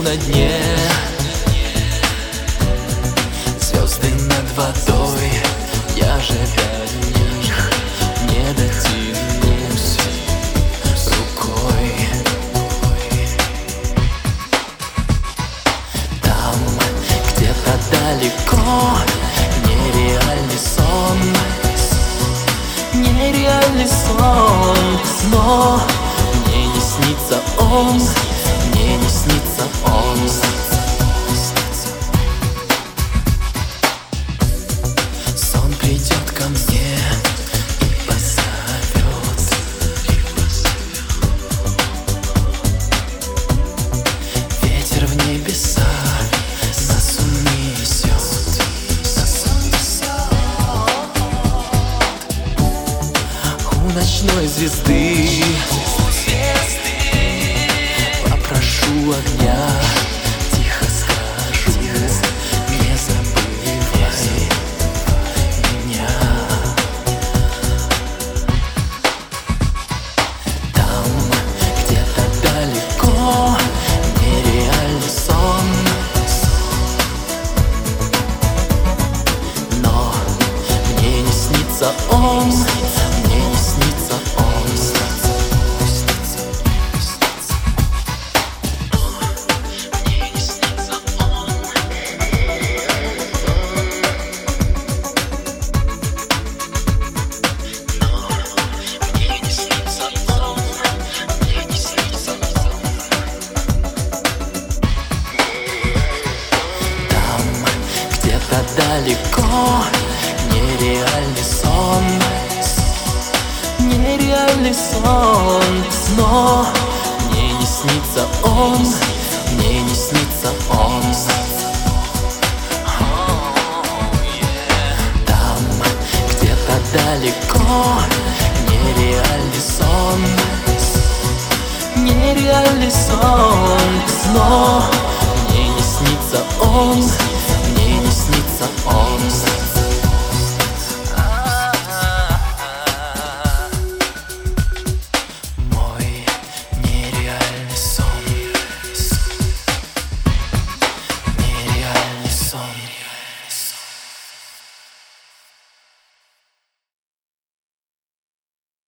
на дне. Звезды над водой, я же до них не дотянусь рукой. Там где-то далеко нереальный сон, нереальный сон, но мне не снится он, мне не снится он. Сон придет ко мне и позовет, ветер в небеса нас унесет, нас унесет. У ночной звезды попрошу огня, тихо скажу: не забывай меня. Там где-то далеко нереальный сон, но мне не снится он, мне не снится он. Далеко нереальный сон, нереальный сон, но мне не снится он, мне не снится он. Там где-то далеко нереальный сон, нереальный сон, но мне не снится он, мне не снится он.